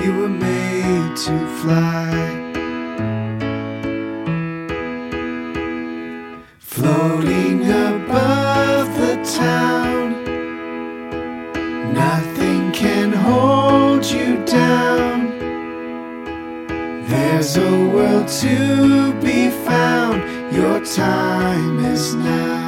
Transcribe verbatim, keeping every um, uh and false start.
You were made to fly. Floating above the town, nothing can hold you down. There's a world to be found. Your time is now.